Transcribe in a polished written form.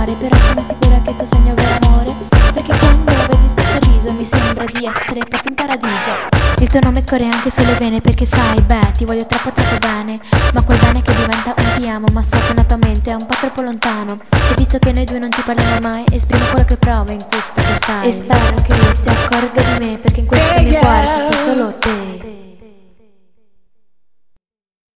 fare, però sono sicura che tu sei il mio vero amore, perché quando vedi il tuo sorriso mi sembra di essere proprio in paradiso. Il tuo nome scorre anche sulle vene, perché sai, beh, ti voglio troppo troppo bene, ma quel bene che diventa un ti amo, ma so che la tua mente è un po' troppo lontano. E visto che noi due non ci parliamo mai, esprimo quello che provo in questo che stai. E spero che ti accorga di me, perché in questo mio cuore ci sei solo te.